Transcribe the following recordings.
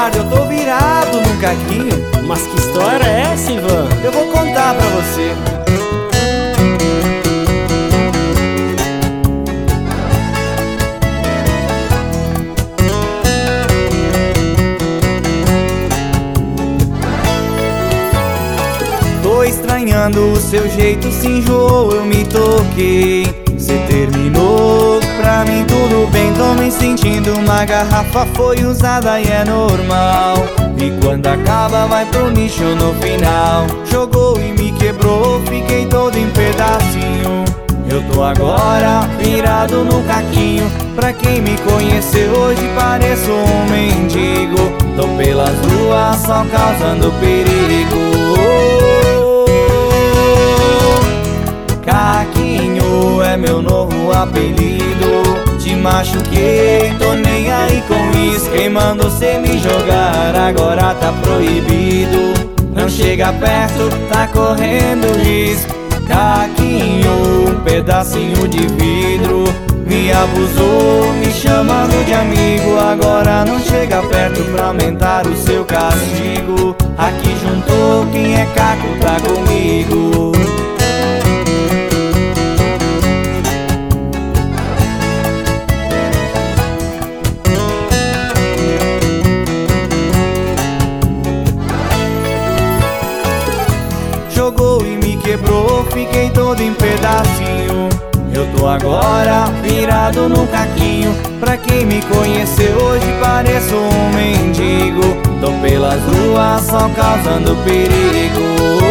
tarde eu tô virado num caquinho. Mas que história é essa, Ivan? Eu vou contar pra você. Tô estranhando o seu jeito, se enjoou, eu me toquei. Cê terminou, pra mim tudo bem. Tô me sentindo, uma garrafa foi usada e é normal. E quando acaba vai pro lixo no final. Jogou e me quebrou, fiquei todo em pedacinho. Eu tô agora virado no caquinho. Pra quem me conheceu hoje pareço um mendigo. Tô pelas ruas só causando perigo. Caquinho é meu novo apelido. Te machuquei, tô nem aí com isso. Quem mandou cê me jogar agora tá proibido. Não chega perto, tá correndo risco. Caquinho, um pedacinho de vidro. Me abusou, me chamando de amigo. Agora não chega perto pra aumentar o seu castigo. Aqui juntou, quem é caco tá comigo. Jogou e me quebrou, fiquei todo em pedacinho. Eu tô agora virado no caquinho. Pra quem me conheceu hoje pareço um mendigo. Tô pelas ruas só causando perigo.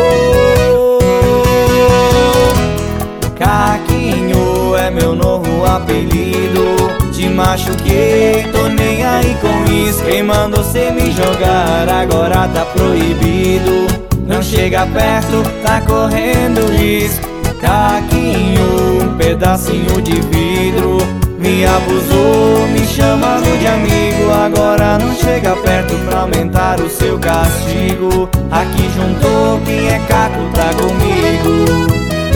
Caquinho é meu novo apelido. Te machuquei, tô nem aí com isso. Quem mandou cê me jogar agora tá proibido. Não chega perto, tá correndo risco. Caquinho, um pedacinho de vidro. Me abusou, me chamando de amigo. Agora não chega perto pra aumentar o seu castigo. Aqui juntou, quem é caco tá comigo.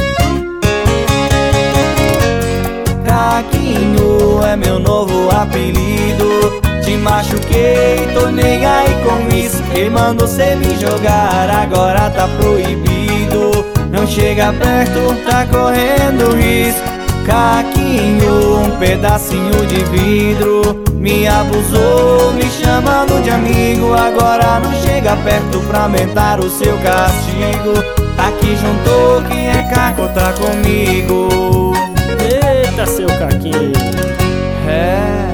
Caquinho é meu novo apelido. Te machuquei, tô nem aí com isso. Quem mandou cê me jogar agora tá proibido. Não chega perto, tá correndo risco. Caquinho, um pedacinho de vidro. Me abusou, me chamando de amigo. Agora não chega perto pra aumentar o seu castigo. Aqui juntou, quem é caco tá comigo. Eita, seu caquinho. É.